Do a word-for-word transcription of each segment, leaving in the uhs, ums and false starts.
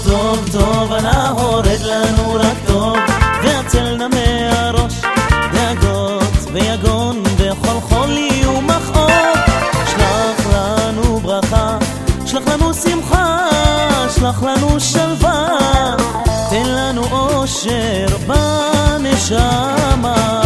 טוב, טוב, אנא הורד לנו רק טוב, והצל נא מהראש, דאגות ויגון וכל חולי ומכאוב. שלח לנו ברכה, שלח לנו שמחה, שלח לנו שלווה, תן לנו אושר בנשמה.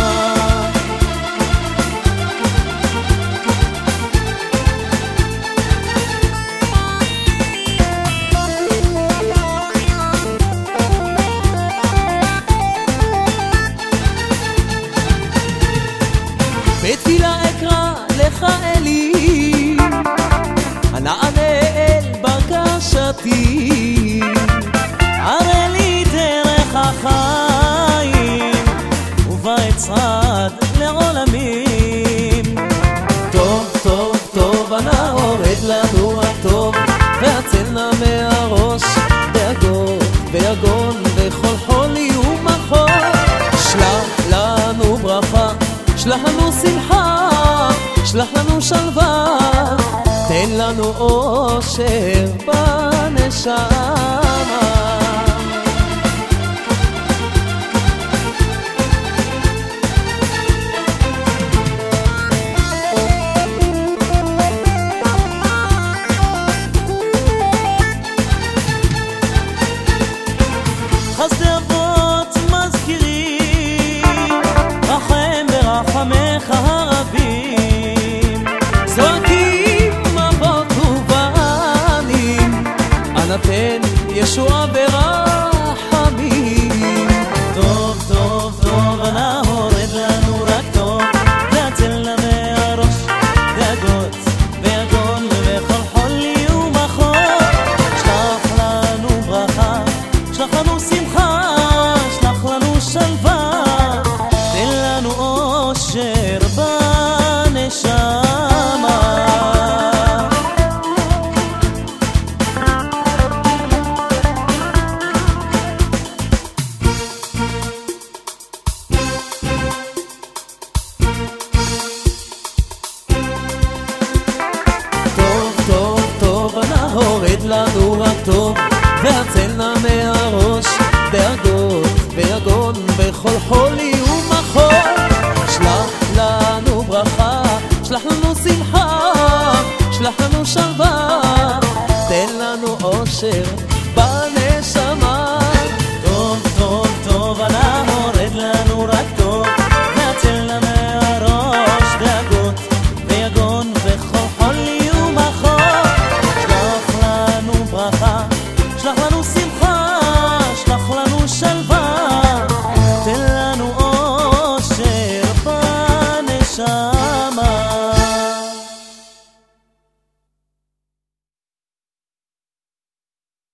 בתפילה אקרא לך אלי, הנענה אל בקשתי, הרי לי דרך החיים ובה אצעד לעולמים. טוב, טוב, טוב, אנא הורד לנו הטוב, והצל נא מהראש, דאגות ויגון וכל חולי ומכאוב. שלח לנו ברכה, שלח לנו שמחה, שלח לנו שלווה, תן לנו אושר בנשמה. חסדי אבות מזכירים, רחם ברחמך הרבים, זועקים אבות ובנים, אנא תן ישועה ברחמים. טוב, טוב, טוב, אנא הורד לנו רק טוב, והצל נא מהראש, דאגות ויגון וכל חולי ומכאוב. שלח לנו ברכה, שלח לנו שמחה, שלח לנו שלווה, תן לנו אושר בנשמה. טוב, טוב, טוב, אנא הורד לנו רק טוב, והצל נא מהראש, דאגות ויגון וכל חולי ומכאוב. שלח לנו ברכה, שלח לנו שמחה, שלח לנו שלווה, תן לנו אושר